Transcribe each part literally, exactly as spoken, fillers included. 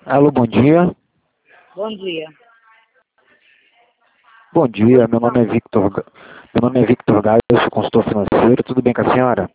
Alô, bom dia. Bom dia. Bom dia, meu nome é Victor, Ga- meu nome é Victor Gaio, eu sou consultor financeiro, tudo bem com a senhora?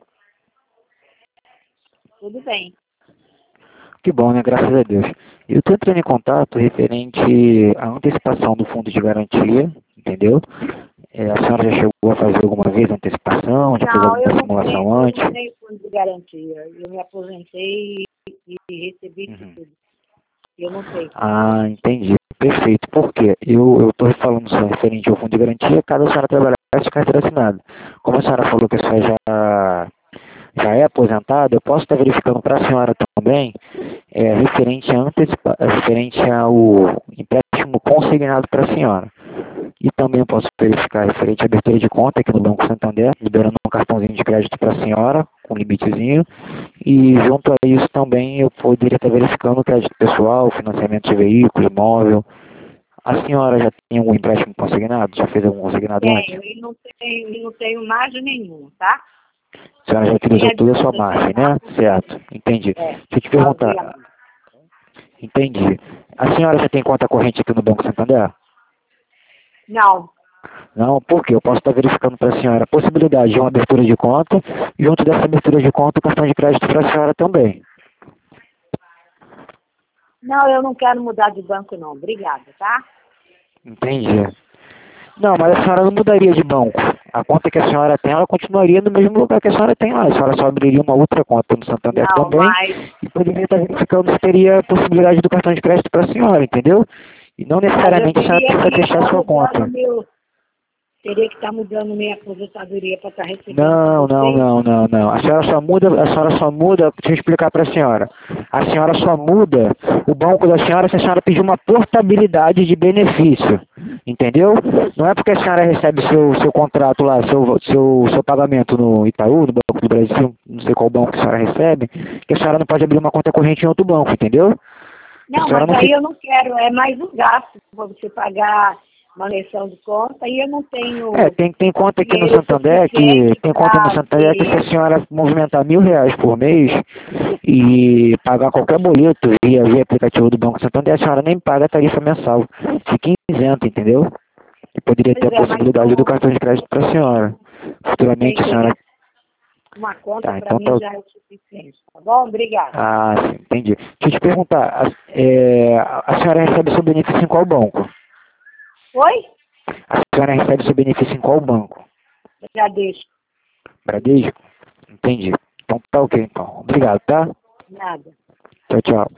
Tudo bem. Que bom, né? Graças a Deus. Eu estou entrando em contato referente à antecipação do fundo de garantia, entendeu? É, a senhora já chegou a fazer alguma vez a antecipação, já fez Não, eu alguma não tenho, simulação eu antes? não tenho fundo de garantia. Eu me aposentei e, e recebi isso Uhum. tudo. Eu não tenho. Ah, entendi. Perfeito. Por quê? Eu estou falando só referente ao fundo de garantia, caso a senhora trabalhasse de carteira assinada. Como a senhora falou que a senhora já, já é aposentada, eu posso estar verificando para a senhora também, é, referente, a antecipa, é, referente ao empréstimo consignado para a senhora. E também eu posso verificar referente à abertura de conta aqui no Banco Santander, liberando um cartãozinho de crédito para a senhora, com limitezinho. E junto a isso também eu poderia estar verificando o crédito pessoal, financiamento de veículo, imóvel. A senhora já tem algum empréstimo consignado? Já fez algum consignado antes? Tenho, e não tenho, e não tenho margem nenhuma, tá? A senhora já Nem utilizou toda a sua adianta margem, tentar, né? porque Certo, entendi. é, Deixa eu te já usei a perguntar, margem. entendi. A senhora já tem conta corrente aqui no Banco Santander? Não, Não, porque eu posso estar verificando para a senhora a possibilidade de uma abertura de conta, e junto dessa abertura de conta, o cartão de crédito para a senhora também. não, eu não quero mudar de banco não. Obrigada, tá? Entendi. Não, mas a senhora não mudaria de banco. A conta que a senhora tem, ela continuaria no mesmo lugar que a senhora tem lá. A senhora só abriria uma outra conta no Santander Não, também mas e poderia estar verificando se teria a possibilidade do cartão de crédito para a senhora, entendeu? E não mas eu necessariamente a senhora teria precisa que fechar estar a sua mudando conta. meu, teria que estar mudando minha aposentadoria para estar recebendo de Não, não, vocês. não, não, não. A senhora só muda, a senhora só muda, deixa eu explicar para a senhora. A senhora só muda o banco da senhora se a senhora pedir uma portabilidade de benefício. Entendeu? Não é porque a senhora recebe seu, seu contrato lá, seu, seu, seu pagamento no Itaú, no Banco do Brasil, não sei qual banco que a senhora recebe, que a senhora não pode abrir uma conta corrente em outro banco, entendeu? A Não, senhora mas não aí fica. eu não quero, é mais um gasto para você pagar manutenção de conta e eu não É, tenho tem, tem conta aqui no dinheiro Santander que suficiente tem conta no para Santander que se a ter. senhora movimentar mil reais por mês e pagar qualquer boleto via, via aplicativo do Banco Santander, a senhora nem paga a tarifa mensal. Fica isenta, entendeu? E poderia ter Pois a é, mas possibilidade do eu cartão de crédito para a senhora. não Futuramente tenho a senhora. condição. Uma conta Tá, para então mim tá. já é o suficiente, tá bom? Obrigada. Ah, sim, entendi. Deixa eu te perguntar, a, é, a senhora recebe seu benefício em qual banco? Oi? A senhora recebe seu benefício em qual banco? Já deixo. Bradesco? Entendi. Então tá ok, então. Obrigado, tá? Nada. Tchau, tchau.